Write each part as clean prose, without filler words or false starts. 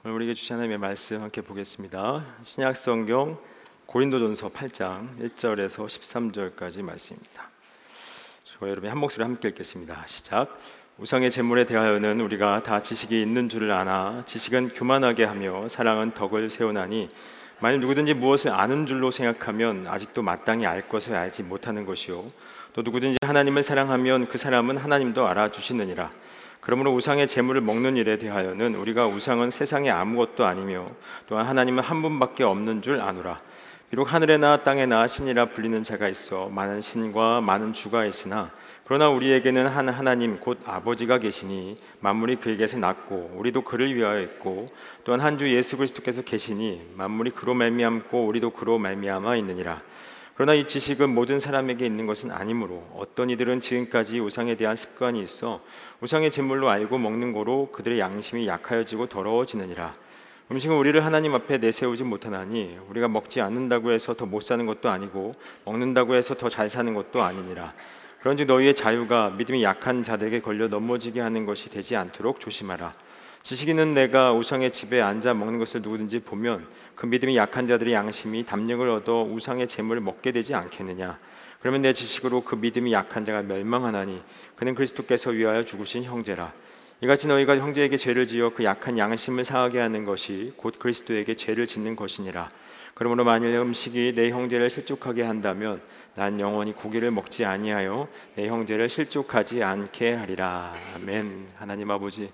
오늘 우리에게 주신 하나님의 말씀 함께 보겠습니다. 신약성경 고린도전서 8장 1절에서 13절까지 말씀입니다. 저와 여러분이 한 목소리 함께 읽겠습니다. 시작. 우상의 제물에 대하여는 우리가 다 지식이 있는 줄을 아나 지식은 교만하게 하며 사랑은 덕을 세우나니 만일 누구든지 무엇을 아는 줄로 생각하면 아직도 마땅히 알 것을 알지 못하는 것이요 또 누구든지 하나님을 사랑하면 그 사람은 하나님도 알아주시느니라. 그러므로 우상의 제물을 먹는 일에 대하여는 우리가 우상은 세상에 아무것도 아니며 또한 하나님은 한 분밖에 없는 줄 아노라. 비록 하늘에나 땅에나 신이라 불리는 자가 있어 많은 신과 많은 주가 있으나 그러나 우리에게는 한 하나님 곧 아버지가 계시니 만물이 그에게서 났고 우리도 그를 위하여 있고 또한 한 주 예수 그리스도께서 계시니 만물이 그로 말미암고 우리도 그로 말미암아 있느니라. 그러나 이 지식은 모든 사람에게 있는 것은 아니므로 어떤 이들은 지금까지 우상에 대한 습관이 있어 우상의 제물로 알고 먹는 거로 그들의 양심이 약하여지고 더러워지느니라. 음식은 우리를 하나님 앞에 내세우지 못하나니 우리가 먹지 않는다고 해서 더 못 사는 것도 아니고 먹는다고 해서 더 잘 사는 것도 아니니라. 그런즉 너희의 자유가 믿음이 약한 자들에게 걸려 넘어지게 하는 것이 되지 않도록 조심하라. 지식 있는 내가 우상의 집에 앉아 먹는 것을 누구든지 보면 그 믿음이 약한 자들의 양심이 담력을 얻어 우상의 제물을 먹게 되지 않겠느냐. 그러면 내 지식으로 그 믿음이 약한 자가 멸망하나니 그는 그리스도께서 위하여 죽으신 형제라. 이같이 너희가 형제에게 죄를 지어 그 약한 양심을 상하게 하는 것이 곧 그리스도에게 죄를 짓는 것이니라. 그러므로 만일 음식이 내 형제를 실족하게 한다면 난 영원히 고기를 먹지 아니하여 내 형제를 실족하지 않게 하리라. 아멘. 하나님 아버지,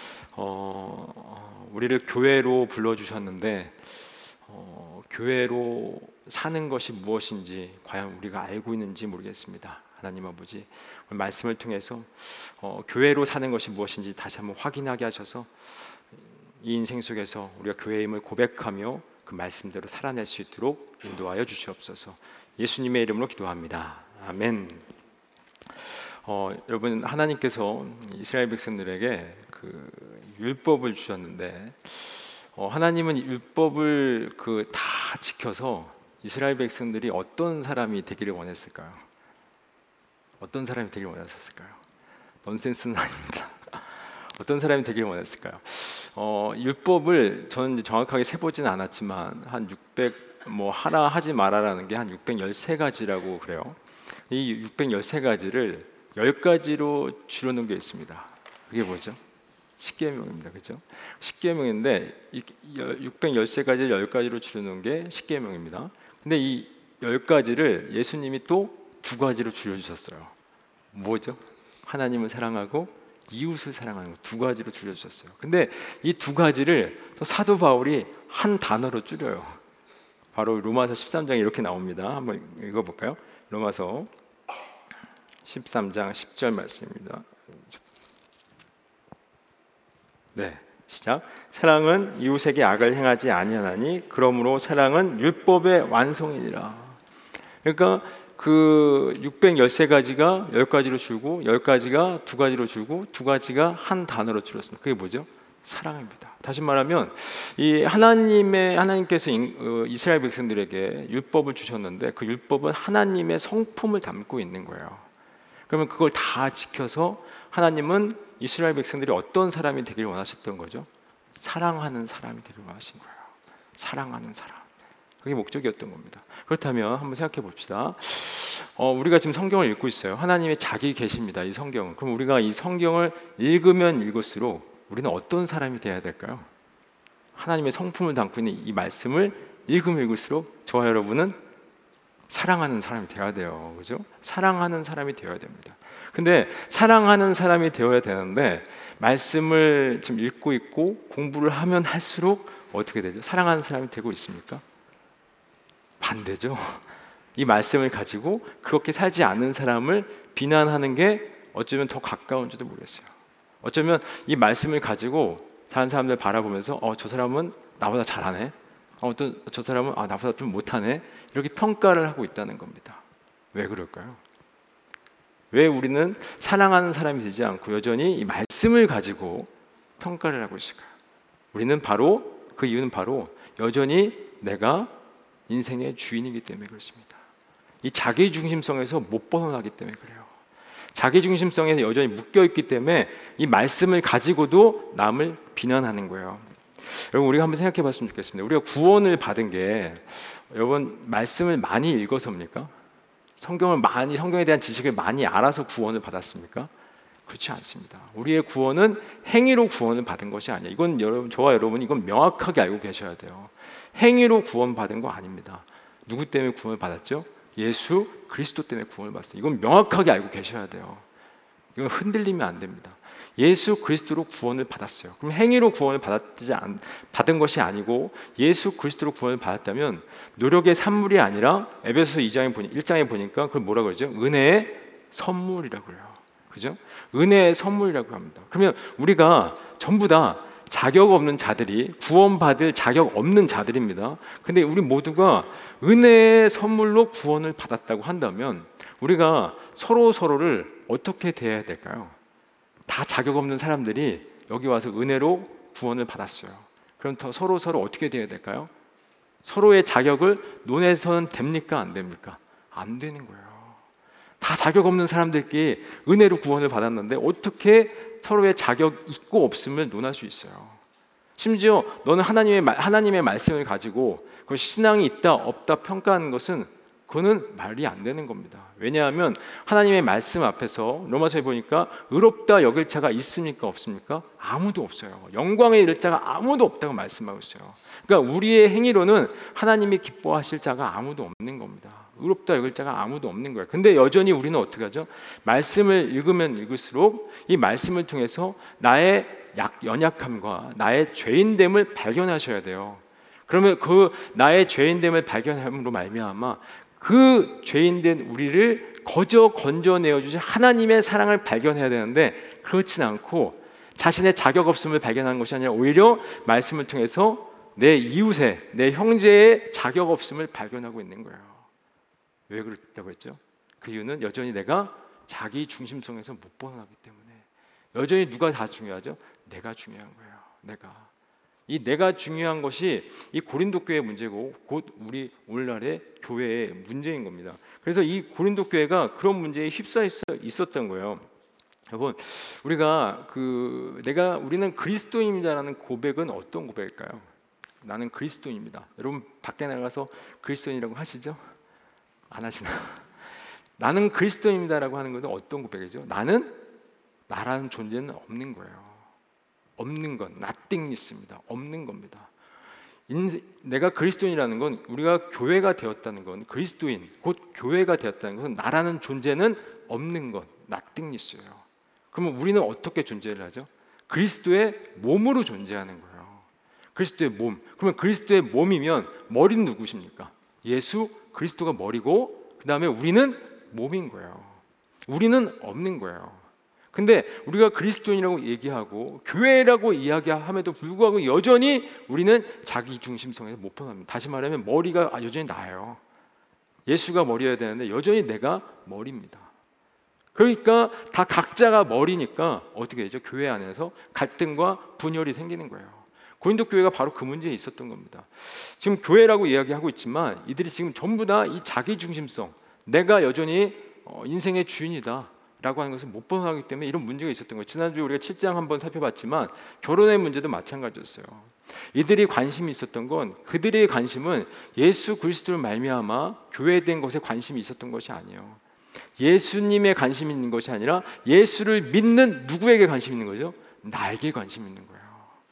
우리를 교회로 불러주셨는데 교회로 사는 것이 무엇인지 과연 우리가 알고 있는지 모르겠습니다. 하나님 아버지, 오늘 말씀을 통해서 교회로 사는 것이 무엇인지 다시 한번 확인하게 하셔서 이 인생 속에서 우리가 교회임을 고백하며 그 말씀대로 살아낼 수 있도록 인도하여 주시옵소서. 예수님의 이름으로 기도합니다. 아멘. 여러분, 하나님께서 이스라엘 백성들에게 그 율법을 주셨는데 하나님은 율법을 다 지켜서 이스라엘 백성들이 어떤 사람이 되기를 원했을까요? 어떤 사람이 되기를 원하셨을까요? 넌센스는 아닙니다. 어떤 사람이 되기를 원했을까요? 율법을 저는 정확하게 세보지는 않았지만 한 600 하라 하지 마라라는 게 한 613가지라고 그래요. 이 613가지를 10가지로 줄여놓은 게 있습니다. 그게 뭐죠? 십계명입니다. 그렇죠? 십계명인데 613가지를 10가지로 줄여놓은 게 십계명입니다. 근데 이 10가지를 예수님이 또 2가지로 줄여주셨어요. 뭐죠? 하나님을 사랑하고 이웃을 사랑하는 거 2가지로 줄여주셨어요. 근데 이 2가지를 또 사도 바울이 한 단어로 줄여요. 바로 로마서 13장에 이렇게 나옵니다. 한번 읽어볼까요? 로마서 13장 10절 말씀입니다. 네, 시작. 사랑은 이웃에게 악을 행하지 아니하나니 그러므로 사랑은 율법의 완성이니라. 그러니까 그 613가지가 10가지로 줄고 10가지가 2가지로 줄고 2가지가 한 단어로 줄었습니다. 그게 뭐죠? 사랑입니다. 다시 말하면 이 하나님께서 이스라엘 백성들에게 율법을 주셨는데 그 율법은 하나님의 성품을 담고 있는 거예요. 그러면 그걸 다 지켜서 하나님은 이스라엘 백성들이 어떤 사람이 되길 원하셨던 거죠? 사랑하는 사람이 되길 원하신 거예요. 사랑하는 사람. 그게 목적이었던 겁니다. 그렇다면 한번 생각해 봅시다. 우리가 지금 성경을 읽고 있어요. 하나님의 자기 계십니다. 이 성경은. 그럼 우리가 이 성경을 읽으면 읽을수록 우리는 어떤 사람이 되어야 될까요? 하나님의 성품을 담고 있는 이 말씀을 읽으면 읽을수록 저와 여러분은 사랑하는 사람이 되어야 돼요. 그죠? 사랑하는 사람이 되어야 됩니다. 근데 사랑하는 사람이 되어야 되는데 말씀을 좀 읽고 있고 공부를 하면 할수록 어떻게 되죠? 사랑하는 사람이 되고 있습니까? 반대죠. 이 말씀을 가지고 그렇게 살지 않는 사람을 비난하는 게 어쩌면 더 가까운지도 모르겠어요. 어쩌면 이 말씀을 가지고 다른 사람들 바라보면서 저 사람은 나보다 잘하네. 저 사람은 나보다 좀 못하네. 이렇게 평가를 하고 있다는 겁니다. 왜 그럴까요? 왜 우리는 사랑하는 사람이 되지 않고 여전히 이 말씀을 가지고 평가를 하고 있을까요? 그 이유는 바로 여전히 내가 인생의 주인이기 때문에 그렇습니다. 이 자기중심성에서 못 벗어나기 때문에 그래요. 자기중심성에 여전히 묶여있기 때문에 이 말씀을 가지고도 남을 비난하는 거예요. 여러분 우리가 한번 생각해 봤으면 좋겠습니다. 우리가 구원을 받은 게 여러분 말씀을 많이 읽어서입니까? 성경에 대한 지식을 많이 알아서 구원을 받았습니까? 그렇지 않습니다. 우리의 구원은 행위로 구원을 받은 것이 아니에요. 이건 저와 여러분 이건 명확하게 알고 계셔야 돼요. 행위로 구원 받은 거 아닙니다. 누구 때문에 구원을 받았죠? 예수 그리스도 때문에 구원을 받았어요. 이건 명확하게 알고 계셔야 돼요. 이건 흔들리면 안 됩니다. 예수 그리스도로 구원을 받았어요. 그럼 행위로 구원을 받은 것이 아니고 예수 그리스도로 구원을 받았다면 노력의 산물이 아니라 에베소서 1장에 보니까 그걸 뭐라 그러죠? 은혜의 선물이라고 그래요. 그죠? 은혜의 선물이라고 합니다. 그러면 우리가 전부 다 자격 없는 자들이 구원받을 자격 없는 자들입니다. 근데 우리 모두가 은혜의 선물로 구원을 받았다고 한다면 우리가 서로를 어떻게 대해야 될까요? 다 자격 없는 사람들이 여기 와서 은혜로 구원을 받았어요. 그럼 서로 어떻게 대해야 될까요? 서로의 자격을 논해서는 됩니까? 안 됩니까? 안 되는 거예요. 다 자격 없는 사람들끼리 은혜로 구원을 받았는데 어떻게 서로의 자격 있고 없음을 논할 수 있어요? 심지어 너는 하나님의 말씀을 가지고 그 신앙이 있다 없다 평가하는 것은 그거는 말이 안 되는 겁니다. 왜냐하면 하나님의 말씀 앞에서 로마서에 보니까 의롭다 여길 자가 있습니까 없습니까? 아무도 없어요. 영광에 이를 자가 아무도 없다고 말씀하고 있어요. 그러니까 우리의 행위로는 하나님이 기뻐하실 자가 아무도 없는 겁니다. 의롭다 여길 자가 아무도 없는 거예요. 근데 여전히 우리는 어떻게 하죠? 말씀을 읽으면 읽을수록 이 말씀을 통해서 나의 연약함과 나의 죄인됨을 발견하셔야 돼요. 그러면 그 나의 죄인됨을 발견함으로 말미암아 그 죄인된 우리를 거저 건져내어 주신 하나님의 사랑을 발견해야 되는데 그렇진 않고 자신의 자격 없음을 발견하는 것이 아니라 오히려 말씀을 통해서 내 이웃의 내 형제의 자격 없음을 발견하고 있는 거예요. 왜 그렇다고 했죠? 그 이유는 여전히 내가 자기 중심성에서 못 벗어나기 때문에. 여전히 누가 다 중요하죠? 내가 중요한 거예요. 내가 중요한 것이 이 고린도 교회의 문제고 곧 우리 오늘날의 교회의 문제인 겁니다. 그래서 이 고린도 교회가 그런 문제에 휩싸여 있었던 거예요. 여러분, 우리는 그리스도인이다라는 고백은 어떤 고백일까요? 나는 그리스도인입니다. 여러분 밖에 나가서 그리스도인이라고 하시죠? 안 하시나요? 나는 그리스도인이다라고 하는 것은 어떤 고백이죠? 나라는 존재는 없는 거예요. 없는 건 nothingness입니다. 없는 겁니다. 내가 그리스도인이라는 건 우리가 교회가 되었다는 건 그리스도인 곧 교회가 되었다는 것은 나라는 존재는 없는 것 nothingness예요. 그러면 우리는 어떻게 존재를 하죠? 그리스도의 몸으로 존재하는 거예요. 그리스도의 몸. 그러면 그리스도의 몸이면 머리는 누구십니까? 예수 그리스도가 머리고 그 다음에 우리는 몸인 거예요. 우리는 없는 거예요. 근데 우리가 그리스도인이라고 얘기하고 교회라고 이야기함에도 불구하고 여전히 우리는 자기 중심성에서 못 벗어납니다. 다시 말하면 머리가 여전히 나예요. 예수가 머리여야 되는데 여전히 내가 머리입니다. 그러니까 다 각자가 머리니까 어떻게 되죠? 교회 안에서 갈등과 분열이 생기는 거예요. 고린도 교회가 바로 그 문제에 있었던 겁니다. 지금 교회라고 이야기하고 있지만 이들이 지금 전부 다 이 자기 중심성, 내가 여전히 인생의 주인이다 라고 하는 것을 못 벗어나기 때문에 이런 문제가 있었던 거예요. 지난주에 우리가 7장 한번 살펴봤지만 결혼의 문제도 마찬가지였어요. 이들이 관심이 있었던 건 그들의 관심은 예수 그리스도를 말미암아 교회된 것에 관심이 있었던 것이 아니에요. 예수님의 관심이 있는 것이 아니라 예수를 믿는 누구에게 관심이 있는 거죠? 나에게 관심이 있는 거예요.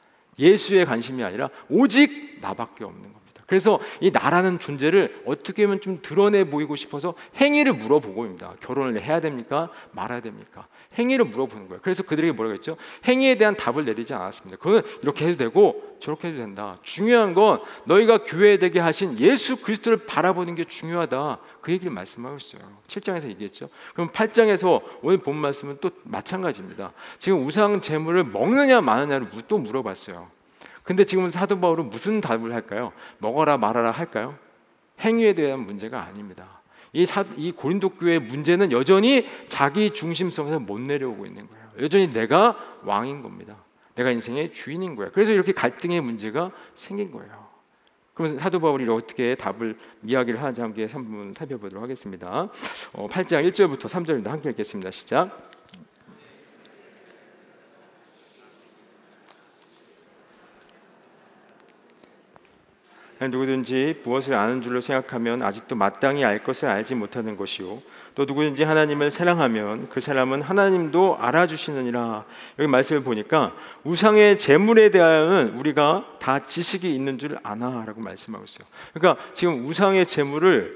예수의 관심이 아니라 오직 나밖에 없는 겁니다. 그래서 이 나라는 존재를 어떻게 하면 좀 드러내 보이고 싶어서 행위를 물어보고입니다. 결혼을 해야 됩니까? 말아야 됩니까? 행위를 물어보는 거예요. 그래서 그들에게 뭐라고 했죠? 행위에 대한 답을 내리지 않았습니다. 그거는 이렇게 해도 되고 저렇게 해도 된다. 중요한 건 너희가 교회 되게 하신 예수 그리스도를 바라보는 게 중요하다. 그 얘기를 말씀하고 있어요. 7장에서 얘기했죠. 그럼 8장에서 오늘 본 말씀은 또 마찬가지입니다. 지금 우상 제물을 먹느냐 마느냐를 또 물어봤어요. 근데 지금 사도 바울은 무슨 답을 할까요? 먹어라 말아라 할까요? 행위에 대한 문제가 아닙니다. 이 고린도 교회의 문제는 여전히 자기 중심성에서 못 내려오고 있는 거예요. 여전히 내가 왕인 겁니다. 내가 인생의 주인인 거예요. 그래서 이렇게 갈등의 문제가 생긴 거예요. 그러면 사도 바울이 어떻게 답을 이야기를 하는지 함께 한번 살펴보도록 하겠습니다. 8장 1절부터 3절입니다. 함께 읽겠습니다. 시작. 누구든지 무엇을 아는 줄로 생각하면 아직도 마땅히 알 것을 알지 못하는 것이요 또 누구든지 하나님을 사랑하면 그 사람은 하나님도 알아주시느니라. 여기 말씀을 보니까 우상의 제물에 대하여는 우리가 다 지식이 있는 줄 아나라고 말씀하고 있어요. 그러니까 지금 우상의 제물을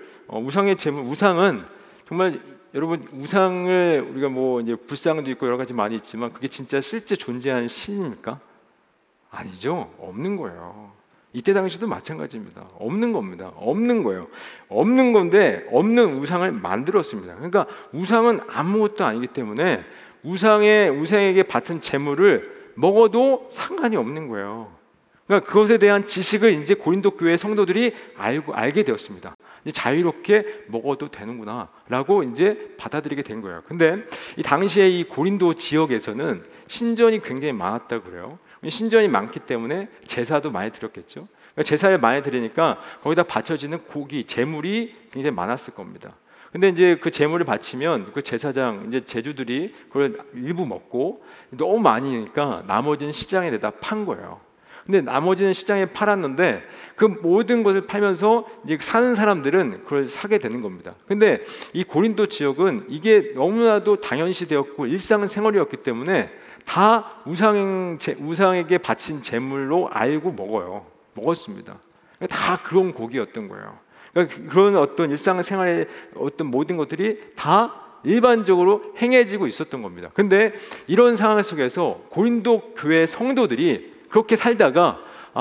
우상은 정말 여러분, 우상을 우리가 뭐 이제 불상도 있고 여러 가지 많이 있지만 그게 진짜 실제 존재하는 신입니까? 아니죠. 없는 거예요. 이때 당시도 마찬가지입니다. 없는 겁니다. 없는 거예요. 없는 건데 없는 우상을 만들었습니다. 그러니까 우상은 아무것도 아니기 때문에 우상에게 바친 제물을 먹어도 상관이 없는 거예요. 그러니까 그것에 대한 지식을 이제 고린도 교회 성도들이 알게 되었습니다. 이제 자유롭게 먹어도 되는구나라고 이제 받아들이게 된 거예요. 근데 이 당시에 이 고린도 지역에서는 신전이 굉장히 많았다고 그래요. 신전이 많기 때문에 제사도 많이 드렸겠죠. 제사를 많이 드리니까 거기다 바쳐지는 고기, 제물이 굉장히 많았을 겁니다. 근데 이제 그 제물을 바치면 그 제사장 이제 제주들이 그걸 일부 먹고 너무 많이니까 나머지는 시장에 내다 판 거예요. 근데 나머지는 시장에 팔았는데 그 모든 것을 팔면서 이제 사는 사람들은 그걸 사게 되는 겁니다. 근데 이 고린도 지역은 이게 너무나도 당연시되었고 일상생활이었기 때문에 다 우상에게 바친 제물로 알고 먹었습니다. 다 그런 고기였던 거예요. 그러니까 그런 어떤 일상생활의 어떤 모든 것들이 다 일반적으로 행해지고 있었던 겁니다. 근데 이런 상황 속에서 고린도 교회 성도들이 그렇게 살다가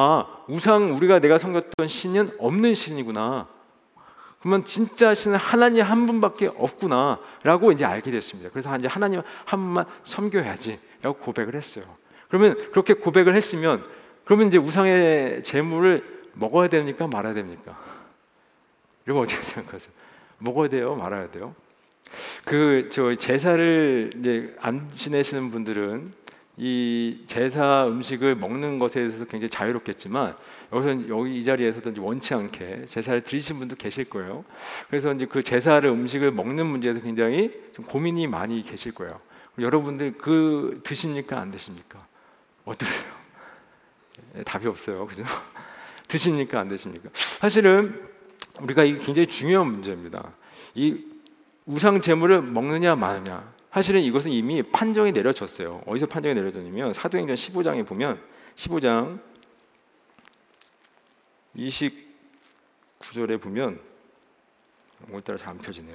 우리가 내가 섬겼던 신은 없는 신이구나. 그러면 진짜 신은 하나님 한 분밖에 없구나라고 이제 알게 됐습니다. 그래서 이제 하나님 한 분만 섬겨야지라고 고백을 했어요. 그러면 그렇게 고백을 했으면 그러면 이제 우상의 제물을 먹어야 됩니까? 말아야 됩니까? 여러분 어떻게 생각하세요? 먹어야 돼요? 말아야 돼요? 제사를 이제 안 지내시는 분들은 이 제사 음식을 먹는 것에 대해서 굉장히 자유롭겠지만 여기 이 자리에서도 원치 않게 제사를 드리신 분도 계실 거예요. 그래서 이제 그 제사를 음식을 먹는 문제에서 굉장히 좀 고민이 많이 계실 거예요. 여러분들 드십니까? 안 드십니까? 어떠세요? 답이 없어요, 그죠? 드십니까? 안 드십니까? 사실은 우리가 이게 굉장히 중요한 문제입니다. 이 우상 제물을 먹느냐 마느냐. 사실은 이것은 이미 판정이 내려졌어요. 어디서 판정이 내려졌냐면 사도행전 15장에 보면 15장 29절에 보면 오늘따라 잘 안 펴지네요.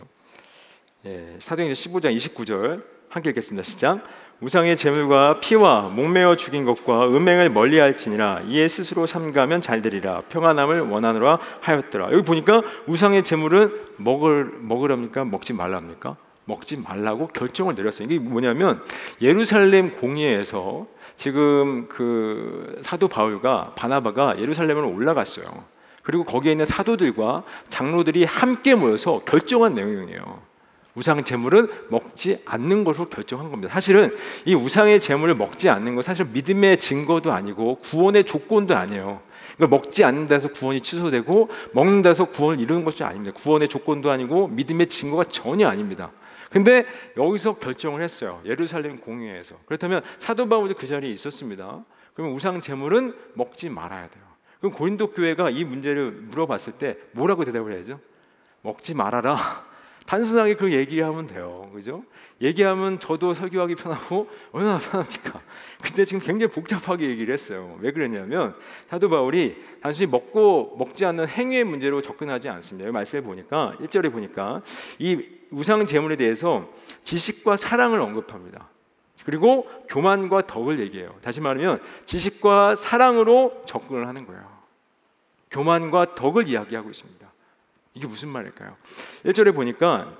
사도행전 15장 29절 함께 읽겠습니다. 시작. 우상의 제물과 피와 목매어 죽인 것과 음행을 멀리할지니라 이에 스스로 삼가면 잘되리라 평안함을 원하노라 하였더라. 여기 보니까 우상의 제물은 먹으랍니까? 먹지 말랍니까? 먹지 말라고 결정을 내렸어요. 이게 뭐냐면 예루살렘 공회에서 지금 그 사도 바울과 바나바가 예루살렘으로 올라갔어요. 그리고 거기에 있는 사도들과 장로들이 함께 모여서 결정한 내용이에요. 우상 제물은 먹지 않는 것으로 결정한 겁니다. 사실은 이 우상의 제물을 먹지 않는 건 사실 믿음의 증거도 아니고 구원의 조건도 아니에요. 먹지 않는다 해서 구원이 취소되고 먹는다 해서 구원을 이루는 것이 아닙니다. 구원의 조건도 아니고 믿음의 증거가 전혀 아닙니다. 근데 여기서 결정을 했어요. 예루살렘 공회에서. 그렇다면 사도 바울도 그 자리에 있었습니다. 그러면 우상 제물은 먹지 말아야 돼요. 그럼 고린도 교회가 이 문제를 물어봤을 때 뭐라고 대답을 해야죠? 먹지 말아라. 단순하게 그 얘기하면 돼요. 그죠? 얘기하면 저도 설교하기 편하고 얼마나 편합니까? 근데 지금 굉장히 복잡하게 얘기를 했어요. 왜 그랬냐면 사도 바울이 단순히 먹지 않는 행위의 문제로 접근하지 않습니다. 여기 말씀을 보니까 1절에 보니까 이 우상 제물에 대해서 지식과 사랑을 언급합니다. 그리고 교만과 덕을 얘기해요. 다시 말하면 지식과 사랑으로 접근을 하는 거예요. 교만과 덕을 이야기하고 있습니다. 이게 무슨 말일까요? 1절에 보니까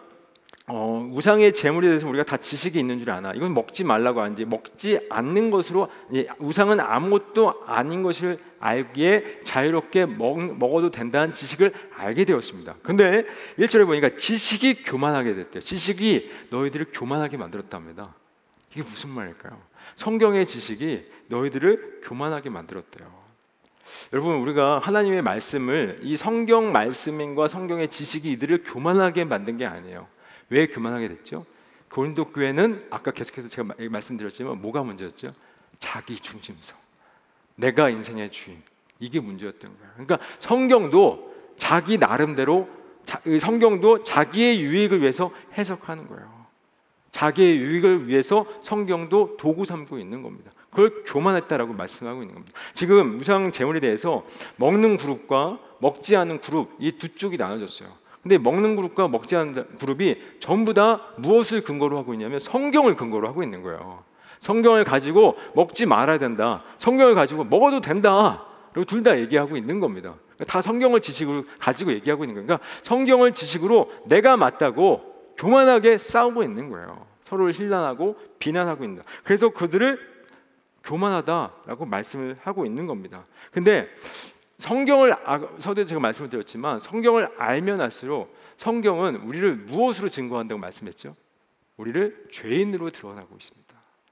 우상의 제물에 대해서 우리가 다 지식이 있는 줄 아나. 이건 먹지 말라고 하는지 먹지 않는 것으로 우상은 아무것도 아닌 것을 알기에 자유롭게 먹어도 된다는 지식을 알게 되었습니다. 근데 1절에 보니까 지식이 교만하게 됐대요. 지식이 너희들을 교만하게 만들었답니다. 이게 무슨 말일까요? 성경의 지식이 너희들을 교만하게 만들었대요. 여러분 우리가 하나님의 말씀을 이 성경 말씀과 성경의 지식이 이들을 교만하게 만든 게 아니에요. 왜 교만하게 됐죠? 고린도 교회는 아까 계속해서 제가 말씀드렸지만 뭐가 문제였죠? 자기 중심성. 내가 인생의 주인. 이게 문제였던 거예요. 그러니까 성경도 자기 나름대로 성경도 자기의 유익을 위해서 해석하는 거예요. 자기의 유익을 위해서 성경도 도구 삼고 있는 겁니다. 그걸 교만했다라고 말씀하고 있는 겁니다. 지금 우상 제물에 대해서 먹는 그룹과 먹지 않는 그룹, 이 두 쪽이 나눠졌어요. 근데 먹는 그룹과 먹지 않는 그룹이 전부 다 무엇을 근거로 하고 있냐면 성경을 근거로 하고 있는 거예요. 성경을 가지고 먹지 말아야 된다, 성경을 가지고 먹어도 된다, 그리고 둘 다 얘기하고 있는 겁니다. 다 성경을 지식으로 가지고 얘기하고 있는 거예요. 그러니까 성경을 지식으로 내가 맞다고 교만하게 싸우고 있는 거예요. 서로를 힐난하고 비난하고 있는. 그래서 그들을 교만하다라고 말씀을 하고 있는 겁니다. 근데 성경을 서두에 제가 말씀을 드렸지만 성경을 알면 알수록 성경은 우리를 무엇으로 증거한다고 말씀했죠? 우리를 죄인으로 드러나고 있습니다.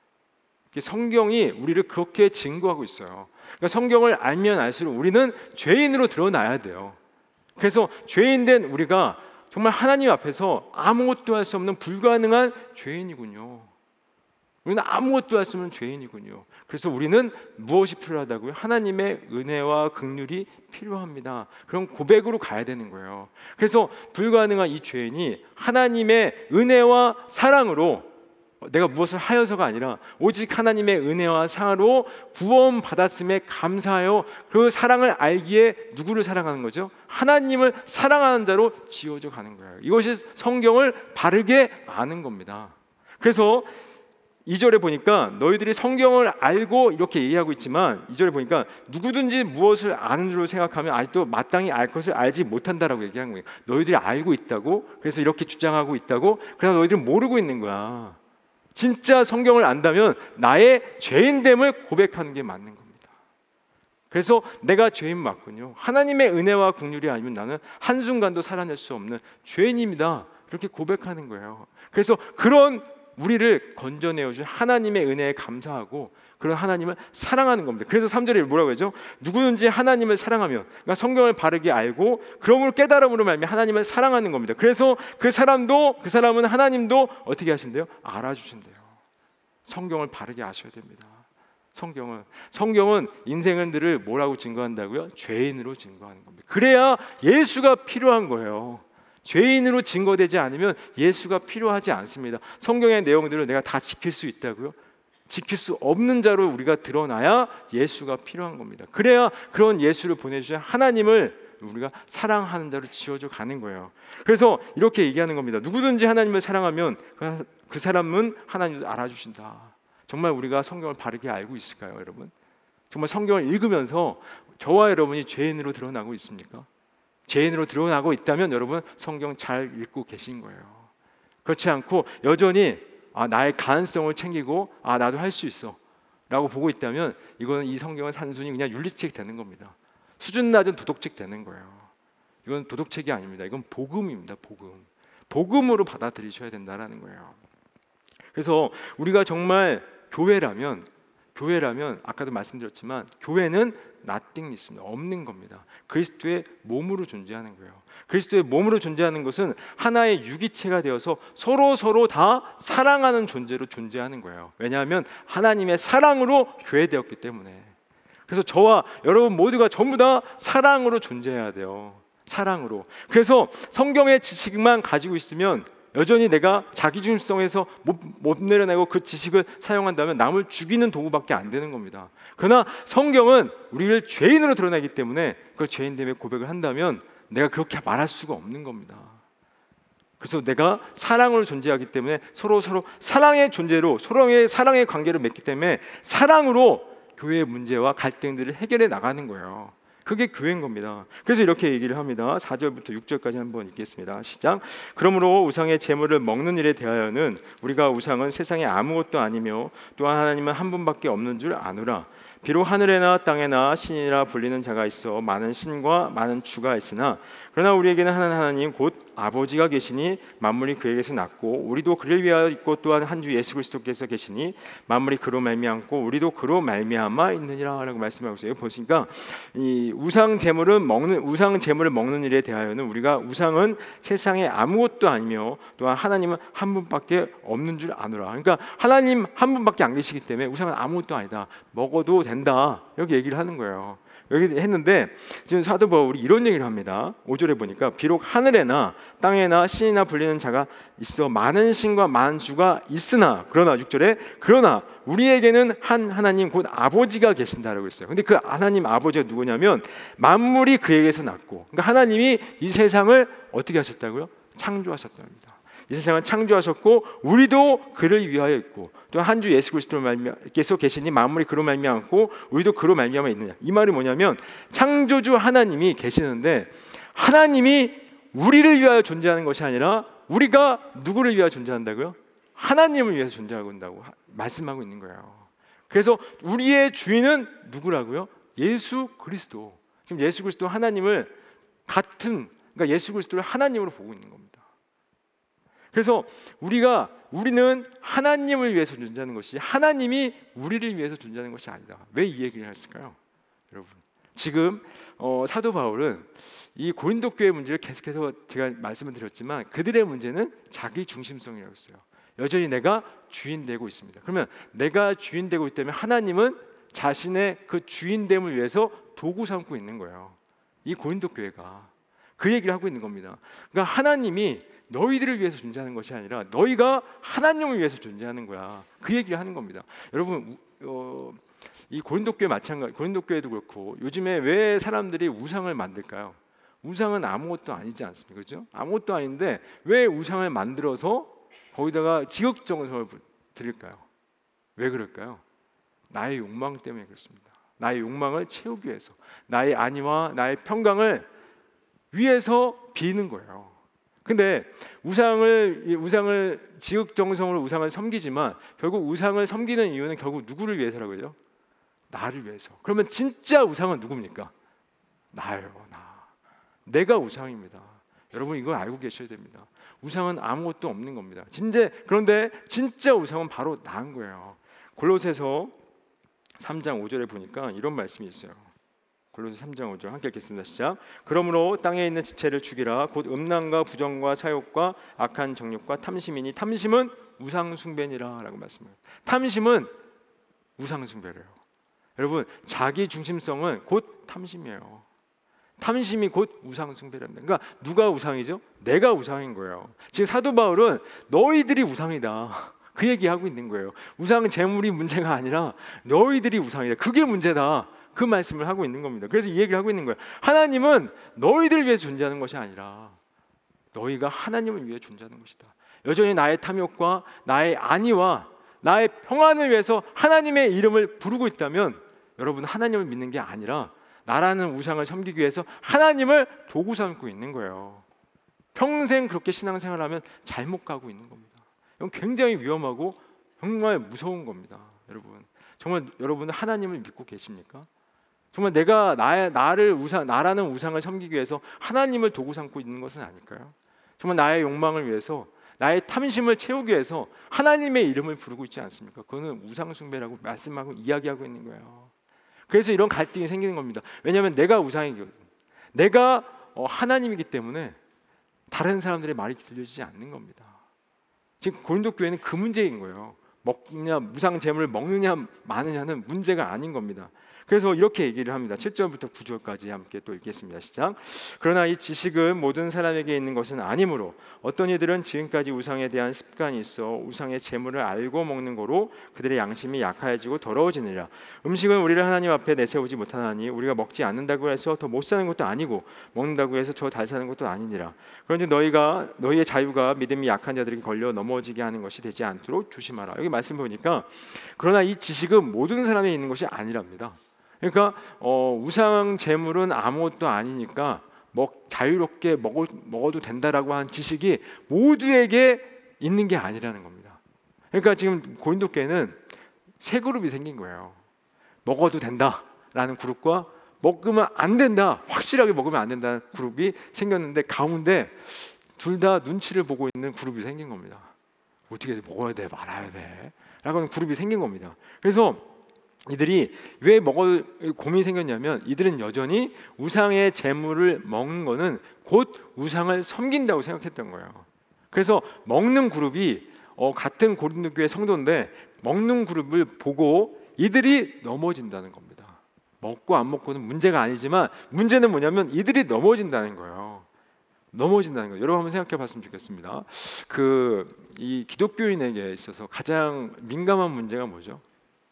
성경이 우리를 그렇게 증거하고 있어요. 그러니까 성경을 알면 알수록 우리는 죄인으로 드러나야 돼요. 그래서 죄인된 우리가 정말 하나님 앞에서 아무것도 할 수 없는 불가능한 죄인이군요. 우리는 아무것도 할 수 없는 죄인이군요. 그래서 우리는 무엇이 필요하다고요? 하나님의 은혜와 긍휼이 필요합니다. 그런 고백으로 가야 되는 거예요. 그래서 불가능한 이 죄인이 하나님의 은혜와 사랑으로, 내가 무엇을 하여서가 아니라 오직 하나님의 은혜와 사랑으로 구원받았음에 감사하여 그 사랑을 알기에 누구를 사랑하는 거죠? 하나님을 사랑하는 자로 지어져 가는 거예요. 이것이 성경을 바르게 아는 겁니다. 그래서 2절에 보니까 너희들이 성경을 알고 이렇게 얘기하고 있지만 2절에 보니까 누구든지 무엇을 아는 줄로 생각하면 아직도 마땅히 알 것을 알지 못한다라고 얘기하는 거예요. 너희들이 알고 있다고, 그래서 이렇게 주장하고 있다고, 그러나 너희들은 모르고 있는 거야. 진짜 성경을 안다면 나의 죄인됨을 고백하는 게 맞는 겁니다. 그래서 내가 죄인 맞군요, 하나님의 은혜와 긍휼이 아니면 나는 한순간도 살아낼 수 없는 죄인입니다, 그렇게 고백하는 거예요. 그래서 그런 우리를 건져내어 주신 하나님의 은혜에 감사하고 그런 하나님을 사랑하는 겁니다. 그래서 3절에 뭐라고 하죠? 누구든지 하나님을 사랑하면, 그러니까 성경을 바르게 알고 그러므로 깨달음으로 말미암아 하나님을 사랑하는 겁니다. 그래서 그 사람은 하나님도 어떻게 하신대요? 알아주신대요. 성경을 바르게 아셔야 됩니다. 성경은 인생들을 뭐라고 증거한다고요? 죄인으로 증거하는 겁니다. 그래야 예수가 필요한 거예요. 죄인으로 증거되지 않으면 예수가 필요하지 않습니다. 성경의 내용들을 내가 다 지킬 수 있다고요? 지킬 수 없는 자로 우리가 드러나야 예수가 필요한 겁니다. 그래야 그런 예수를 보내주신 하나님을 우리가 사랑하는 자로 지어져 가는 거예요. 그래서 이렇게 얘기하는 겁니다. 누구든지 하나님을 사랑하면 그 사람은 하나님을 알아주신다. 정말 우리가 성경을 바르게 알고 있을까요, 여러분? 정말 성경을 읽으면서 저와 여러분이 죄인으로 드러나고 있습니까? 죄인으로 드러나고 있다면 여러분 성경 잘 읽고 계신 거예요. 그렇지 않고 여전히 나의 가능성을 챙기고 나도 할 수 있어 라고 보고 있다면 이거는 이 성경은 단순히 그냥 윤리책 되는 겁니다. 수준 낮은 도덕책 되는 거예요. 이건 도덕책이 아닙니다. 이건 복음입니다. 복음으로 받아들이셔야 된다라는 거예요. 그래서 우리가 정말 교회라면 아까도 말씀드렸지만 교회는 nothingness입니다. 없는 겁니다. 그리스도의 몸으로 존재하는 거예요. 그리스도의 몸으로 존재하는 것은 하나의 유기체가 되어서 서로 다 사랑하는 존재로 존재하는 거예요. 왜냐하면 하나님의 사랑으로 교회되었기 때문에. 그래서 저와 여러분 모두가 전부 다 사랑으로 존재해야 돼요. 사랑으로. 그래서 성경의 지식만 가지고 있으면 여전히 내가 자기중심성에서 못 내려내고 그 지식을 사용한다면 남을 죽이는 도구밖에 안 되는 겁니다. 그러나 성경은 우리를 죄인으로 드러내기 때문에 그 죄인됨의 고백을 한다면 내가 그렇게 말할 수가 없는 겁니다. 그래서 내가 사랑으로 존재하기 때문에 서로 사랑의 존재로 서로의 사랑의 관계를 맺기 때문에 사랑으로 교회의 문제와 갈등들을 해결해 나가는 거예요. 그게 교회인 겁니다. 그래서 이렇게 얘기를 합니다. 4절부터 6절까지 한번 읽겠습니다. 시작. 그러므로 우상의 제물을 먹는 일에 대하여는 우리가 우상은 세상에 아무것도 아니며 또한 하나님은 한 분밖에 없는 줄 아노라. 비록 하늘에나 땅에나 신이라 불리는 자가 있어 많은 신과 많은 주가 있으나 그러나 우리에게는 하나님 곧 아버지가 계시니 만물이 그에게서 났고 우리도 그를 위하여 있고 또한 한 주 예수 그리스도께서 계시니 만물이 그로 말미암고 우리도 그로 말미암아 있느니라라고 말씀하고 있어요. 보시니까 이 우상 제물을 먹는 일에 대하여는 우리가 우상은 세상에 아무것도 아니며 또한 하나님은 한 분밖에 없는 줄 아노라. 그러니까 하나님 한 분밖에 안 계시기 때문에 우상은 아무것도 아니다. 먹어도 된다. 이렇게 얘기를 하는 거예요. 여기 했는데 지금 사도 바울이 이런 얘기를 합니다. 5절에 보니까 비록 하늘에나 땅에나 신이나 불리는 자가 있어 많은 신과 많은 주가 있으나 그러나 6절에 그러나 우리에게는 한 하나님 곧 아버지가 계신다라고 했어요. 근데 그 하나님 아버지가 누구냐면 만물이 그에게서 났고, 그러니까 하나님이 이 세상을 어떻게 하셨다고요? 창조하셨답니다. 이 세상을 창조하셨고 우리도 그를 위하여 있고 또 한 주 예수 그리스도께서 계시니 만물이 그로 말미암고 우리도 그로 말미암아 있느냐. 이 말이 뭐냐면 창조주 하나님이 계시는데 하나님이 우리를 위하여 존재하는 것이 아니라 우리가 누구를 위하여 존재한다고요? 하나님을 위해서 존재하고 있다고 말씀하고 있는 거예요. 그래서 우리의 주인은 누구라고요? 예수 그리스도. 지금 예수 그리스도 하나님을 그러니까 예수 그리스도를 하나님으로 보고 있는 겁니다. 그래서 우리는 하나님을 위해서 존재하는 것이 하나님이 우리를 위해서 존재하는 것이 아니다. 왜 이 얘기를 했을까요? 여러분, 지금 사도 바울은 이 고린도 교회 문제를 계속해서 제가 말씀을 드렸지만 그들의 문제는 자기 중심성이라고 했어요. 여전히 내가 주인 되고 있습니다. 그러면 내가 주인 되고 있다면 하나님은 자신의 그 주인됨을 위해서 도구 삼고 있는 거예요. 이 고린도 교회가 그 얘기를 하고 있는 겁니다. 그러니까 하나님이 너희들을 위해서 존재하는 것이 아니라 너희가 하나님을 위해서 존재하는 거야. 그 얘기를 하는 겁니다. 여러분, 이 고린도 교회 마찬가지. 고린도 교회도 그렇고 요즘에 왜 사람들이 우상을 만들까요? 우상은 아무것도 아니지 않습니까? 그렇죠? 아무것도 아닌데 왜 우상을 만들어서 거기다가 지극정성을 드릴까요? 왜 그럴까요? 나의 욕망 때문에 그렇습니다. 나의 욕망을 채우기 위해서, 나의 안위와 나의 평강을 위해서 비는 거예요. 근데 우상을 지극정성으로 우상을 섬기지만 결국 우상을 섬기는 이유는 결국 누구를 위해서라고요? 나를 위해서. 그러면 진짜 우상은 누굽니까? 나예요. 내가 우상입니다. 여러분 이걸 알고 계셔야 됩니다. 우상은 아무것도 없는 겁니다. 그런데 진짜 우상은 바로 나인 거예요. 골로새서 3장 5절에 보니까 이런 말씀이 있어요. 골로새 3장 5절 함께 읽겠습니다. 시작. 그러므로 땅에 있는 지체를 죽이라. 곧 음란과 부정과 사욕과 악한 정욕과 탐심이니 탐심은 우상 숭배니라 라고 말씀해요. 탐심은 우상 숭배래요. 여러분 자기 중심성은 곧 탐심이에요. 탐심이 곧 우상 숭배랍니다. 그러니까 누가 우상이죠? 내가 우상인 거예요. 지금 사도 바울은 너희들이 우상이다. 그 얘기하고 있는 거예요. 우상 재물이 문제가 아니라 너희들이 우상이다. 그게 문제다. 그 말씀을 하고 있는 겁니다. 그래서 이 얘기를 하고 있는 거예요. 하나님은 너희들을 위해서 존재하는 것이 아니라 너희가 하나님을 위해 존재하는 것이다. 여전히 나의 탐욕과 나의 안위와 나의 평안을 위해서 하나님의 이름을 부르고 있다면 여러분 하나님을 믿는 게 아니라 나라는 우상을 섬기기 위해서 하나님을 도구 삼고 있는 거예요. 평생 그렇게 신앙생활하면 잘못 가고 있는 겁니다. 이건 굉장히 위험하고 정말 무서운 겁니다. 여러분 정말 여러분은 하나님을 믿고 계십니까? 정말 내가 나라는 우상을 섬기기 위해서 하나님을 도구 삼고 있는 것은 아닐까요? 정말 나의 욕망을 위해서 나의 탐심을 채우기 위해서 하나님의 이름을 부르고 있지 않습니까? 그거는 우상 숭배라고 말씀하고 이야기하고 있는 거예요. 그래서 이런 갈등이 생기는 겁니다. 왜냐하면 내가 우상이거든. 내가 하나님이기 때문에 다른 사람들의 말이 들려지지 않는 겁니다. 지금 고린도 교회는 그 문제인 거예요. 우상 제물을 먹느냐 마느냐는 문제가 아닌 겁니다. 그래서 이렇게 얘기를 합니다. 7절부터 9절까지 함께 또 읽겠습니다. 시작. 그러나 이 지식은 모든 사람에게 있는 것은 아니므로 어떤 이들은 지금까지 우상에 대한 습관이 있어 우상의 제물을 알고 먹는 거로 그들의 양심이 약해지고 더러워지느라. 음식은 우리를 하나님 앞에 내세우지 못하나니 우리가 먹지 않는다고 해서 더 못 사는 것도 아니고 먹는다고 해서 더 잘 사는 것도 아니니라. 그런데 너희의 자유가 믿음이 약한 자들에게 걸려 넘어지게 하는 것이 되지 않도록 조심하라. 여기 말씀 보니까 그러나 이 지식은 모든 사람에 있는 것이 아니랍니다. 그러니까 우상 제물은 아무것도 아니니까 자유롭게 먹어도 된다라고 하는 지식이 모두에게 있는 게 아니라는 겁니다. 그러니까 지금 고린도 교회는 세 그룹이 생긴 거예요. 먹어도 된다라는 그룹과 먹으면 안 된다, 확실하게 먹으면 안 된다는 그룹이 생겼는데 가운데 둘 다 눈치를 보고 있는 그룹이 생긴 겁니다. 어떻게 먹어야 돼, 말아야 돼 라고 하는 그룹이 생긴 겁니다. 그래서 이들이 왜 고민이 생겼냐면 이들은 여전히 우상의 제물을 먹는 거는 곧 우상을 섬긴다고 생각했던 거예요. 그래서 먹는 그룹이 같은 고린도 교회 성도인데 먹는 그룹을 보고 이들이 넘어진다는 겁니다. 먹고 안 먹고는 문제가 아니지만 문제는 뭐냐면 이들이 넘어진다는 거예요. 넘어진다는 거예요. 여러분 한번 생각해 봤으면 좋겠습니다. 이 기독교인에게 있어서 가장 민감한 문제가 뭐죠?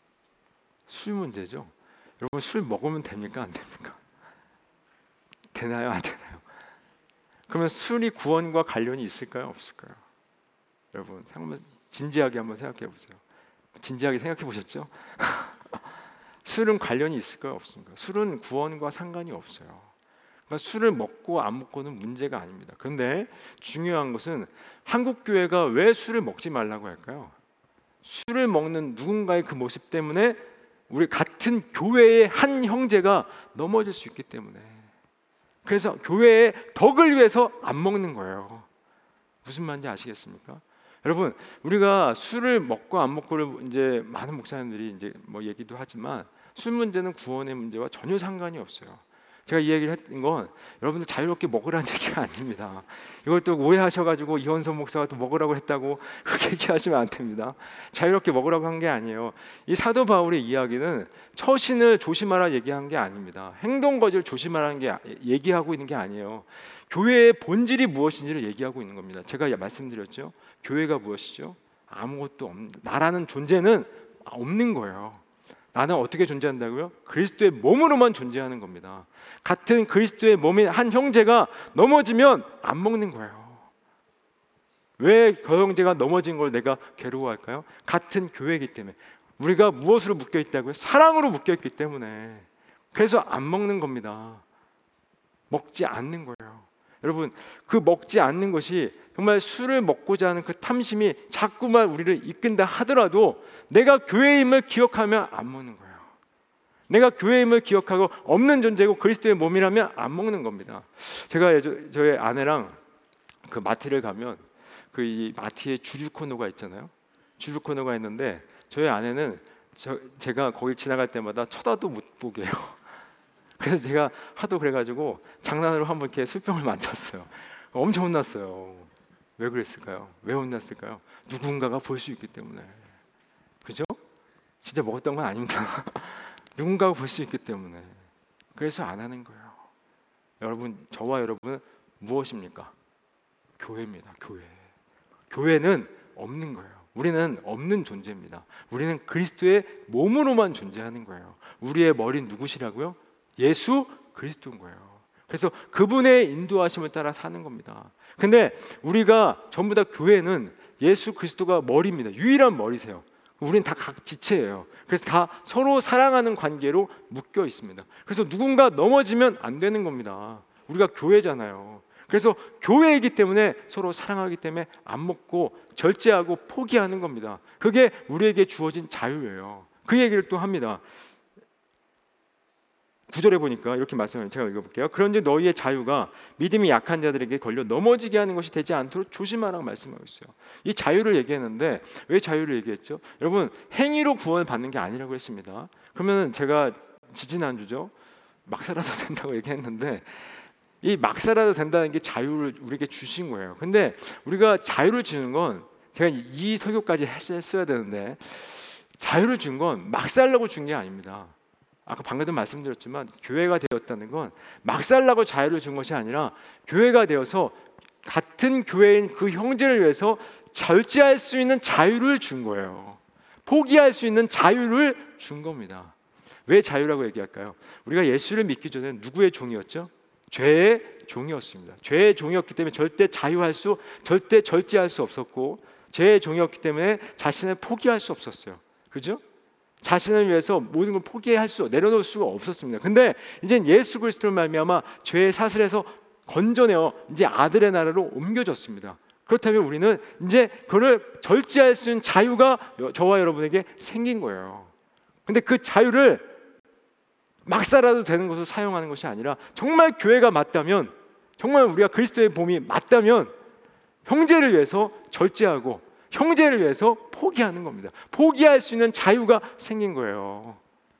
술 문제죠. 여러분 술 먹으면 됩니까? 안 됩니까? 되나요? 안 되나요? 그러면 술이 구원과 관련이 있을까요? 없을까요? 여러분 한번 진지하게 한번 생각해 보세요. 진지하게 생각해 보셨죠? 술은 관련이 있을까요? 없습니까? 술은 구원과 상관이 없어요. 그러니까 술을 먹고 안 먹고는 문제가 아닙니다. 그런데 중요한 것은 한국 교회가 왜 술을 먹지 말라고 할까요? 술을 먹는 누군가의 그 모습 때문에 우리 같은 교회의 한 형제가 넘어질 수 있기 때문에, 그래서 교회의 덕을 위해서 안 먹는 거예요. 무슨 말인지 아시겠습니까? 여러분 우리가 술을 먹고 안 먹고를 이제 많은 목사님들이 이제 뭐 얘기도 하지만 술 문제는 구원의 문제와 전혀 상관이 없어요. 제가 이 얘기를 했던 건 여러분들 자유롭게 먹으라는 얘기가 아닙니다. 이걸 또 오해하셔가지고 이원선 목사가 또 먹으라고 했다고 그렇게 얘기하시면 안 됩니다. 자유롭게 먹으라고 한 게 아니에요. 이 사도 바울의 이야기는 처신을 조심하라 얘기한 게 아닙니다. 행동 거지를 조심하라는 게 얘기하고 있는 게 아니에요. 교회의 본질이 무엇인지를 얘기하고 있는 겁니다. 제가 말씀드렸죠. 교회가 무엇이죠? 아무것도 없는, 나라는 존재는 없는 거예요. 나는 어떻게 존재한다고요? 그리스도의 몸으로만 존재하는 겁니다. 같은 그리스도의 몸인 한 형제가 넘어지면 안 먹는 거예요. 왜 그 형제가 넘어진 걸 내가 괴로워할까요? 같은 교회이기 때문에. 우리가 무엇으로 묶여 있다고요? 사랑으로 묶여 있기 때문에. 그래서 안 먹는 겁니다. 먹지 않는 거예요. 여러분 그 먹지 않는 것이 정말 술을 먹고자 하는 그 탐심이 자꾸만 우리를 이끈다 하더라도 내가 교회임을 기억하면 안 먹는 거예요. 내가 교회임을 기억하고 없는 존재고 그리스도의 몸이라면 안 먹는 겁니다. 제가 저희 아내랑 그 마트를 가면 그 이 마트에 주류 코너가 있잖아요. 주류 코너가 있는데 저희 아내는 제가 거기 지나갈 때마다 쳐다도 못 보게 해요. 그래서 제가 하도 그래가지고 장난으로 한번 이렇게 술병을 만졌어요. 엄청 혼났어요. 왜 그랬을까요? 왜 혼났을까요? 누군가가 볼 수 있기 때문에. 그죠? 진짜 먹었던 건 아닙니다. 누군가가 볼 수 있기 때문에. 그래서 안 하는 거예요. 여러분, 저와 여러분은 무엇입니까? 교회입니다. 교회. 교회는 없는 거예요. 우리는 없는 존재입니다. 우리는 그리스도의 몸으로만 존재하는 거예요. 우리의 머리 누구시라고요? 예수 그리스도인 거예요. 그래서 그분의 인도하심을 따라 사는 겁니다. 근데 우리가 전부 다 교회는 예수 그리스도가 머리입니다. 유일한 머리세요. 우리는 다 각 지체예요. 그래서 다 서로 사랑하는 관계로 묶여 있습니다. 그래서 누군가 넘어지면 안 되는 겁니다. 우리가 교회잖아요. 그래서 교회이기 때문에 서로 사랑하기 때문에 안 먹고 절제하고 포기하는 겁니다. 그게 우리에게 주어진 자유예요. 그 얘기를 또 합니다. 9절에 보니까 이렇게 말씀을 제가 읽어볼게요. 그런지 너희의 자유가 믿음이 약한 자들에게 걸려 넘어지게 하는 것이 되지 않도록 조심하라고 말씀하고 있어요. 이 자유를 얘기했는데 왜 자유를 얘기했죠? 여러분 행위로 구원을 받는 게 아니라고 했습니다. 그러면 제가 지지난주죠. 막 살아도 된다고 얘기했는데 이 막 살아도 된다는 게 자유를 우리에게 주신 거예요. 근데 우리가 자유를 주는 건 제가 이 설교까지 했어야 되는데 자유를 준 건 막 살려고 준 게 아닙니다. 아까 방금도 말씀드렸지만 교회가 되었다는 건 막 살라고 자유를 준 것이 아니라 교회가 되어서 같은 교회인 그 형제를 위해서 절제할 수 있는 자유를 준 거예요. 포기할 수 있는 자유를 준 겁니다. 왜 자유라고 얘기할까요? 우리가 예수를 믿기 전에 누구의 종이었죠? 죄의 종이었습니다. 죄의 종이었기 때문에 절대 절대 절제할 수 없었고 죄의 종이었기 때문에 자신을 포기할 수 없었어요. 그죠? 자신을 위해서 모든 걸 내려놓을 수가 없었습니다. 근데 이제 예수 그리스도를 말미암아 죄의 사슬에서 건져내어 이제 아들의 나라로 옮겨졌습니다. 그렇다면 우리는 이제 그를 절제할 수 있는 자유가 저와 여러분에게 생긴 거예요. 근데 그 자유를 막 살아도 되는 것으로 사용하는 것이 아니라 정말 교회가 맞다면, 정말 우리가 그리스도의 몸이 맞다면 형제를 위해서 절제하고 형제를 위해서 포기하는 겁니다. 포기할 수 있는 자유가 생긴 거예요.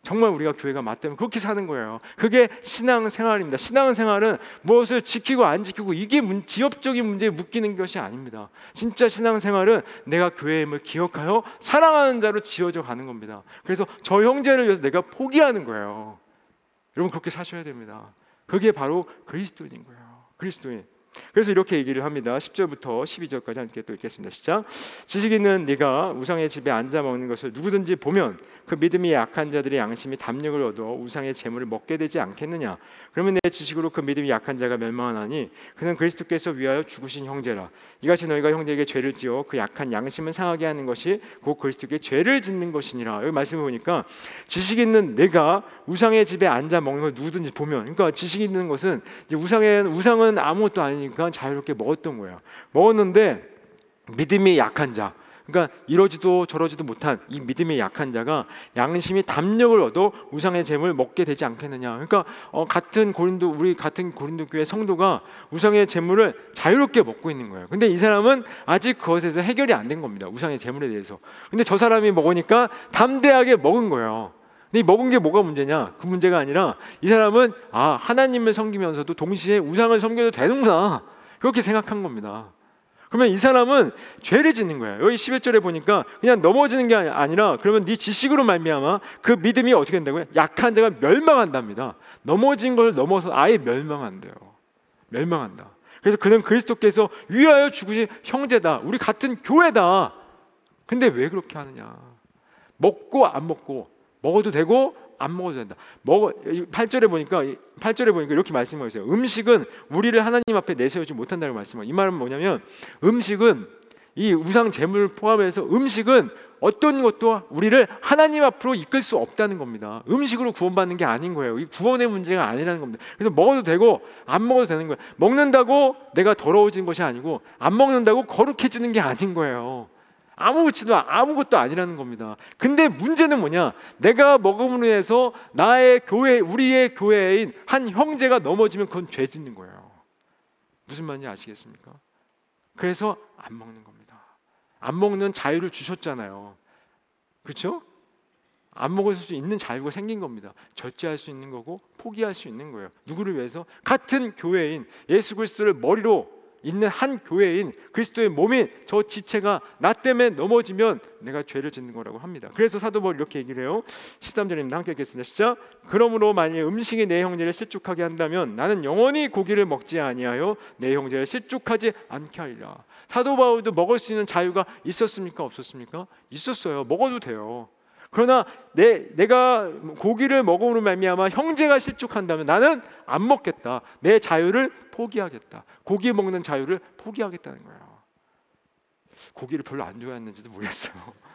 정말 우리가 교회가 맞다면 그렇게 사는 거예요. 그게 신앙생활입니다. 신앙생활은 무엇을 지키고 안 지키고 이게 지엽적인 문제에 묶이는 것이 아닙니다. 진짜 신앙생활은 내가 교회임을 기억하여 사랑하는 자로 지어져 가는 겁니다. 그래서 저 형제를 위해서 내가 포기하는 거예요. 여러분 그렇게 사셔야 됩니다. 그게 바로 그리스도인인 거예요. 그리스도인. 그래서 이렇게 얘기를 합니다. 10절부터 12절까지 함께 또 읽겠습니다. 시작. 지식 있는 네가 우상의 집에 앉아 먹는 것을 누구든지 보면 그 믿음이 약한 자들의 양심이 담력을 얻어 우상의 재물을 먹게 되지 않겠느냐. 그러면 내 지식으로 그 믿음이 약한 자가 멸망하나니 그는 그리스도께서 위하여 죽으신 형제라. 이같이 너희가 형제에게 죄를 지어 그 약한 양심을 상하게 하는 것이 곧 그리스도께 죄를 짓는 것이니라. 여기 말씀을 보니까 지식 있는 내가 우상의 집에 앉아 먹는 걸 누구든지 보면, 그러니까 지식 있는 것은 이제 우상은 아무것도 아니니까 자유롭게 먹었던 거예요. 먹었는데 믿음이 약한 자, 그러니까 이러지도 저러지도 못한 이 믿음이 약한 자가 양심이 담력을 얻어 우상의 재물을 먹게 되지 않겠느냐. 그러니까 같은 고린도 교회 성도가 우상의 재물을 자유롭게 먹고 있는 거예요. 근데 이 사람은 아직 그것에서 해결이 안 된 겁니다. 우상의 재물에 대해서. 근데 저 사람이 먹으니까 담대하게 먹은 거예요. 근데 이 먹은 게 뭐가 문제냐? 그 문제가 아니라 이 사람은 하나님을 섬기면서도 동시에 우상을 섬겨도 되는구나, 그렇게 생각한 겁니다. 그러면 이 사람은 죄를 짓는 거예요. 여기 11절에 보니까 그냥 넘어지는 게 아니라 그러면 네 지식으로 말미암아 그 믿음이 어떻게 된다고요? 약한 자가 멸망한답니다. 넘어진 걸 넘어서 아예 멸망한대요. 멸망한다. 그래서 그는 그리스도께서 위하여 죽으신 형제다. 우리 같은 교회다. 근데 왜 그렇게 하느냐? 먹고 안 먹고, 먹어도 되고 안 먹어도 된다. 8절에 보니까 이렇게 말씀하고 있어요. 음식은 우리를 하나님 앞에 내세우지 못한다고 말씀해요. 이 말은 뭐냐면 음식은, 이 우상 제물 포함해서 음식은 어떤 것도 우리를 하나님 앞으로 이끌 수 없다는 겁니다. 음식으로 구원받는 게 아닌 거예요. 이 구원의 문제가 아니라는 겁니다. 그래서 먹어도 되고 안 먹어도 되는 거예요. 먹는다고 내가 더러워진 것이 아니고 안 먹는다고 거룩해지는 게 아닌 거예요. 아무것도 아니라는 겁니다. 근데 문제는 뭐냐? 내가 먹음으로 해서 나의 교회, 우리의 교회인 한 형제가 넘어지면 그건 죄 짓는 거예요. 무슨 말인지 아시겠습니까? 그래서 안 먹는 겁니다. 안 먹는 자유를 주셨잖아요. 그렇죠? 안 먹을 수 있는 자유가 생긴 겁니다. 절제할 수 있는 거고 포기할 수 있는 거예요. 누구를 위해서? 같은 교회인 예수 그리스도를 머리로 있는 한 교회인 그리스도의 몸인 저 지체가 나 때문에 넘어지면 내가 죄를 짓는 거라고 합니다. 그래서 사도 바울이 이렇게 얘기를 해요. 13절입니다. 함께 읽겠습니다. 시작. 그러므로 만일 음식이 내 형제를 실족하게 한다면 나는 영원히 고기를 먹지 아니하여 내 형제를 실족하지 않게 하리라. 사도 바울도 먹을 수 있는 자유가 있었습니까? 없었습니까? 있었어요. 먹어도 돼요. 그러나 내가 고기를 먹음으로 말미암아 형제가 실족한다면 나는 안 먹겠다. 내 자유를 포기하겠다. 고기 먹는 자유를 포기하겠다는 거예요. 고기를 별로 안 좋아했는지도 모르겠어요.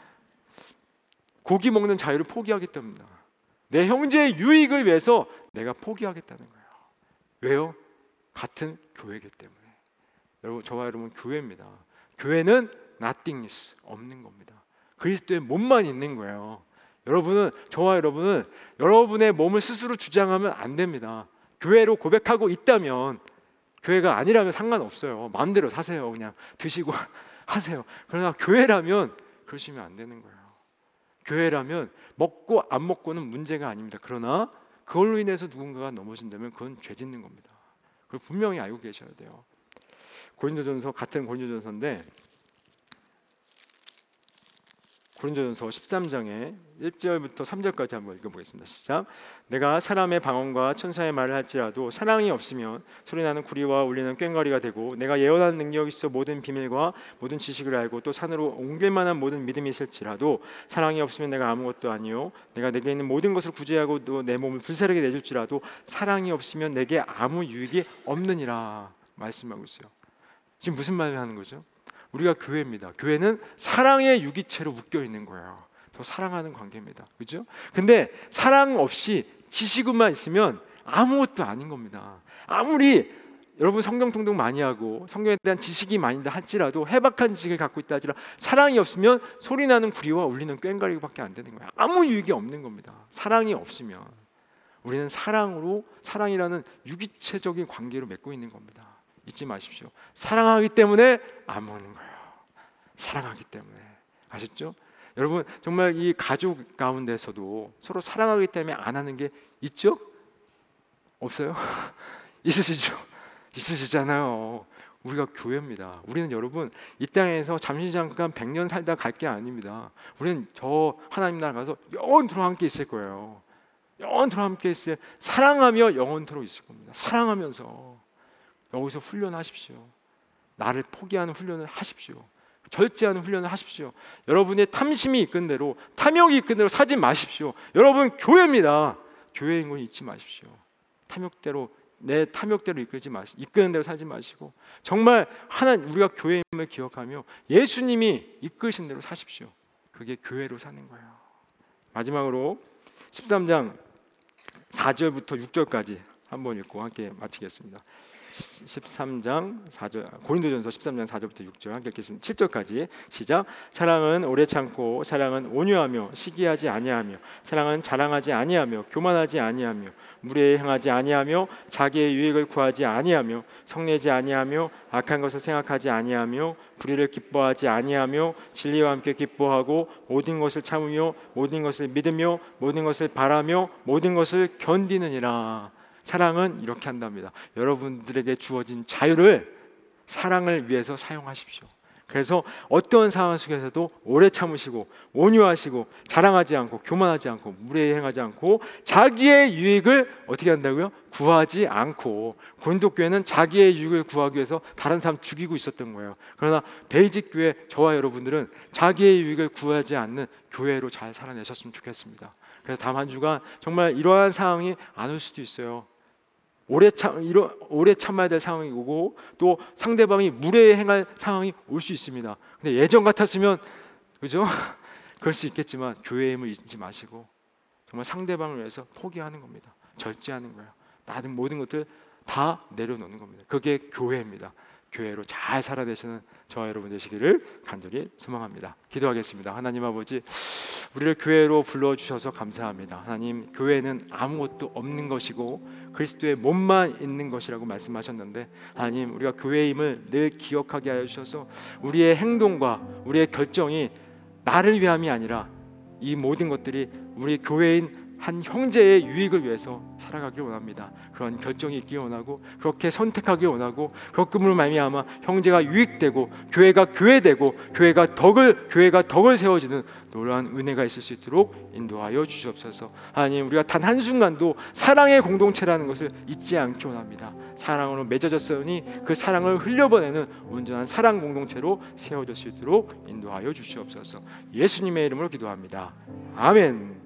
고기 먹는 자유를 포기하겠답니다. 내 형제의 유익을 위해서 내가 포기하겠다는 거예요. 왜요? 같은 교회이기 때문에. 여러분, 저와 여러분 교회입니다. 교회는 nothingness, 없는 겁니다. 그리스도의 몸만 있는 거예요. 저와 여러분은 여러분의 몸을 스스로 주장하면 안 됩니다. 교회로 고백하고 있다면, 교회가 아니라면 상관없어요. 마음대로 사세요. 그냥 드시고 하세요. 그러나 교회라면 그러시면 안 되는 거예요. 교회라면 먹고 안 먹고는 문제가 아닙니다. 그러나 그걸로 인해서 누군가가 넘어진다면 그건 죄 짓는 겁니다. 그걸 분명히 알고 계셔야 돼요. 같은 고린도전서인데 고린도전서 13장에 1절부터 3절까지 한번 읽어보겠습니다. 시작. 내가 사람의 방언과 천사의 말을 할지라도 사랑이 없으면 소리나는 구리와 울리는 꽹과리가 되고, 내가 예언하는 능력이 있어 모든 비밀과 모든 지식을 알고 또 산으로 옮길 만한 모든 믿음이 있을지라도 사랑이 없으면 내가 아무것도 아니요, 내가 내게 있는 모든 것을 구제하고 또 내 몸을 불사르게 내줄지라도 사랑이 없으면 내게 아무 유익이 없느니라 말씀하고 있어요. 지금 무슨 말을 하는 거죠? 우리가 교회입니다. 교회는 사랑의 유기체로 묶여 있는 거예요. 더 사랑하는 관계입니다. 그렇죠? 근데 사랑 없이 지식만 있으면 아무것도 아닌 겁니다. 아무리 여러분 성경 통독 많이 하고 성경에 대한 지식이 많이다 할지라도, 해박한 지식을 갖고 있다 할지라도 사랑이 없으면 소리나는 구리와 울리는 꽹과리밖에 안 되는 거예요. 아무 유익이 없는 겁니다. 사랑이 없으면. 우리는 사랑이라는 유기체적인 관계로 맺고 있는 겁니다. 잊지 마십시오. 사랑하기 때문에 안 먹는 거예요. 사랑하기 때문에. 아셨죠? 여러분 정말 이 가족 가운데서도 서로 사랑하기 때문에 안 하는 게 있죠? 없어요? 있으시죠? 있으시잖아요. 우리가 교회입니다. 우리는 여러분 이 땅에서 잠시 잠깐 100년 살다 갈 게 아닙니다. 우리는 저 하나님 나라 가서 영원토록 함께 있을 거예요. 영원토록 함께 있을, 사랑하며 영원토록 있을 겁니다. 사랑하면서 여기서 훈련하십시오. 나를 포기하는 훈련을 하십시오. 절제하는 훈련을 하십시오. 여러분의 탐심이 이끈 대로, 탐욕이 이끈 대로 사지 마십시오. 여러분 교회입니다. 교회인 걸 잊지 마십시오. 탐욕대로, 내 탐욕대로 이끄는 대로 살지 마시고 정말 우리가 교회임을 기억하며 예수님이 이끄신 대로 사십시오. 그게 교회로 사는 거예요. 마지막으로 13장 4절부터 6절까지 한번 읽고 함께 마치겠습니다. 13장 4절, 고린도전서 13장 4절부터 6절 함께 읽겠습니다. 7절까지 시작. 사랑은 오래 참고, 사랑은 온유하며 시기하지 아니하며, 사랑은 자랑하지 아니하며 교만하지 아니하며, 무례에 행하지 아니하며, 자기의 유익을 구하지 아니하며, 성내지 아니하며, 악한 것을 생각하지 아니하며, 불의를 기뻐하지 아니하며, 진리와 함께 기뻐하고, 모든 것을 참으며, 모든 것을 믿으며, 모든 것을 바라며, 모든 것을 견디느니라. 사랑은 이렇게 한답니다. 여러분들에게 주어진 자유를 사랑을 위해서 사용하십시오. 그래서 어떤 상황 속에서도 오래 참으시고 온유하시고 자랑하지 않고 교만하지 않고 무례히 행하지 않고 자기의 유익을 어떻게 한다고요? 구하지 않고. 고린도 교회는 자기의 유익을 구하기 위해서 다른 사람 죽이고 있었던 거예요. 그러나 베이직 교회 저와 여러분들은 자기의 유익을 구하지 않는 교회로 잘 살아내셨으면 좋겠습니다. 그래서 다음 한 주간 정말 이러한 상황이 안 올 수도 있어요. 오래 참아야 될 상황이 오고 또 상대방이 무례히 행할 상황이 올 수 있습니다. 근데 예전 같았으면 그죠? 그럴 수 있겠지만 교회의 힘을 잊지 마시고 정말 상대방을 위해서 포기하는 겁니다. 절제하는 거예요. 나는 모든 것들 다 내려놓는 겁니다. 그게 교회입니다. 교회로 잘 살아내시는 저와 여러분 되시기를 간절히 소망합니다. 기도하겠습니다. 하나님 아버지, 우리를 교회로 불러주셔서 감사합니다. 하나님, 교회는 아무것도 없는 것이고 그리스도의 몸만 있는 것이라고 말씀하셨는데, 하나님, 우리가 교회임을 늘 기억하게 하여 주셔서 우리의 행동과 우리의 결정이 나를 위함이 아니라 이 모든 것들이 우리 교회인 한 형제의 유익을 위해서 살아가길 원합니다. 그런 결정이 있길 원하고 그렇게 선택하길 원하고, 그렇음으로 말미암아 형제가 유익되고 교회가 교회되고 교회가 덕을 세워지는 놀라운 은혜가 있을 수 있도록 인도하여 주시옵소서. 하나님, 우리가 단 한순간도 사랑의 공동체라는 것을 잊지 않기 원합니다. 사랑으로 맺어졌으니 그 사랑을 흘려보내는 온전한 사랑 공동체로 세워질 수 있도록 인도하여 주시옵소서. 예수님의 이름으로 기도합니다. 아멘.